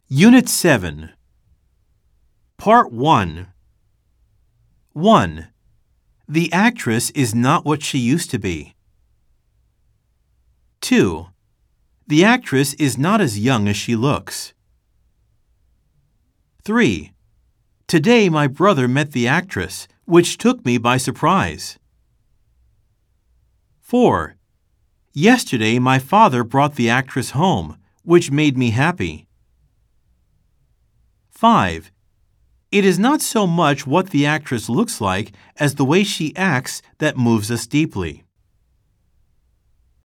Unit 7, Part 1. 1. The actress is not what she used to be. 2. The actress is not as young as she looks. 3. Today my brother met the actress, which took me by surprise. 4. Yesterday my father brought the actress home, which made me happy. 5. It is not so much what the actress looks like as the way she acts that moves us deeply.